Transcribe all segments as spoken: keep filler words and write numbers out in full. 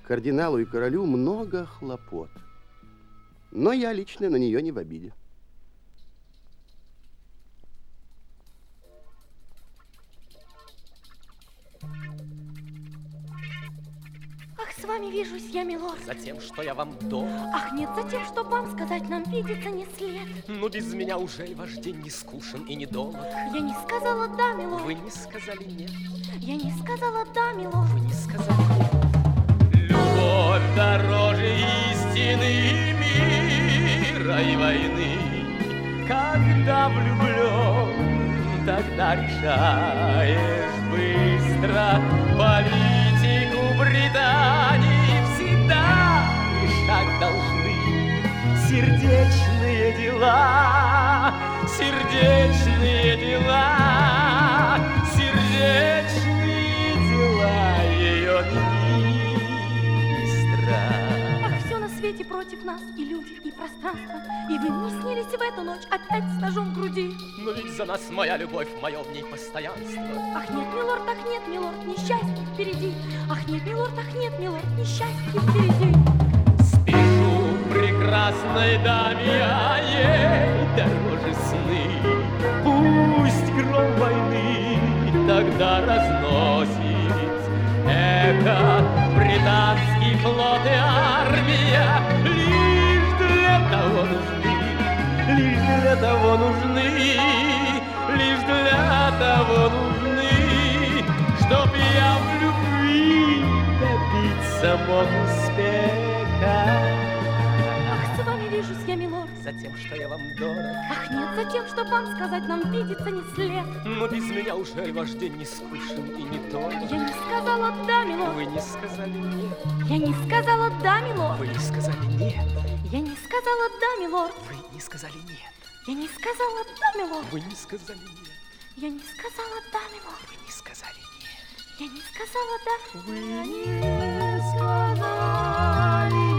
кардиналу и королю много хлопот. Но я лично на нее не в обиде. Ах, с вами вижусь я, милорд. За тем, что я вам дорог. Ах, нет, за тем, что вам сказать нам видится не след. Ну, без меня ужель ваш день не скучен и не долг? Я не сказала да, милорд. Вы не сказали нет. Я не сказала да, милорд. Вы не сказали нет. Любовь дороже истины, мира и войны. Когда влюблен, тогда решаешь быстро. Политику Британии всегда решать должны сердечные дела, сердечные дела, сердечные дела ее министра. Ах, все на свете против нас, и люди, и пространство. И вы мне снились в эту ночь опять с ножом в груди. Но ведь за нас моя любовь, мое в ней постоянство. Ах, нет, милорд, ах, нет, милорд, несчастье впереди. Ах, нет, милорд, ах, нет, милорд, несчастье впереди. Спешу прекрасной даме, а ей дороже сны. Пусть гром войны тогда разносит эхо, британский флот и армия лишь для того нужны, лишь для того нужны, лишь для того нужны, чтоб я в любви добиться мог успеха. Ах, с вами вижусь я, милорд. За тем, что я вам дорог. Ах, нет, за тем, что вам сказать нам видится не след. Но без меня уже ваш день не скучен и не долг. Я не сказала да, милорд. Вы не сказали нет. Я не сказала да, милорд. Вы не сказали нет. Я не сказала да, милорд. Вы не сказали нет. Я не сказала да, милорд. Вы не сказали нет. Я не сказала да, милорд. Вы не сказали нет. Я не сказала да. Вы не сказали нет.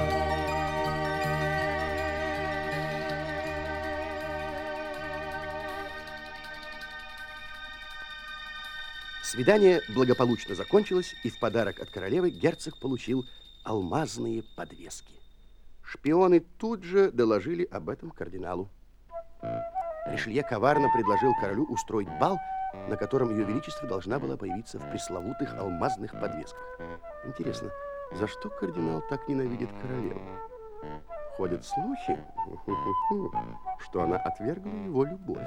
Свидание благополучно закончилось, и в подарок от королевы герцог получил алмазные подвески. Шпионы тут же доложили об этом кардиналу. Ришелье коварно предложил королю устроить бал, на котором ее величество должна была появиться в пресловутых алмазных подвесках. Интересно, за что кардинал так ненавидит королеву? Ходят слухи, что она отвергла его любовь.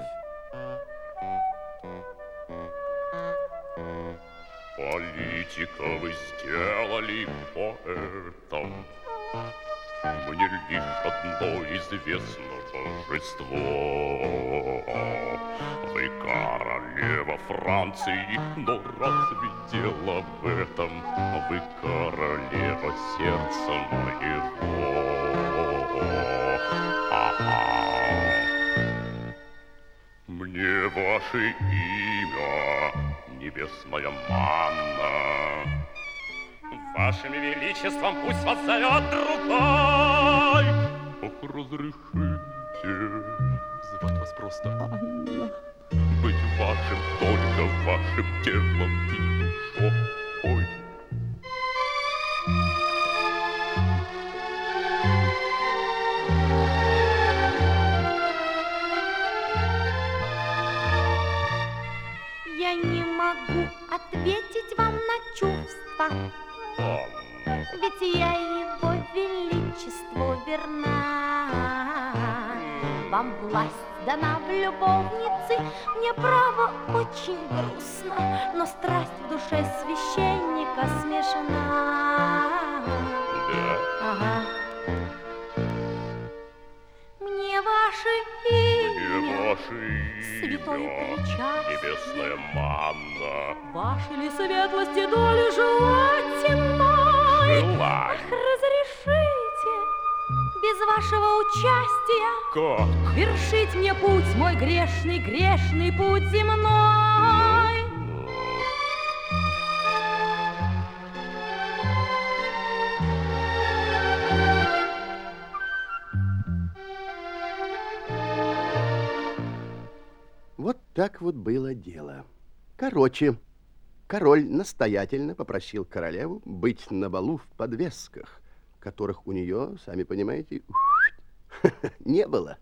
Политика вы сделали поэтом. Мне лишь одно известно торжество. Вы королева Франции, но разве дело в этом? Вы королева сердца моего. А-а. Мне ваше имя небесная манна. Вашим величеством пусть вас зовет другой. Ох, разрешите звать вас просто Анна. Быть вашим, только вашим телом и душой. Я не могу ответить вам на чувства, ведь я его величеству верна. Вам власть дана в любовнице, мне право очень грустно, но страсть в душе священника смешана. Да? Ага. Мне ваше имя, Мне ваше святой имя причастие, небесная манна. вашей ли светлости доли желайте мной? Желаю. Ах, разрешите без вашего участия Как? вершить мне путь, мой грешный, грешный путь земной. Вот так вот было дело. Короче, Король настоятельно попросил королеву быть на балу в подвесках, которых у нее, сами понимаете, не было.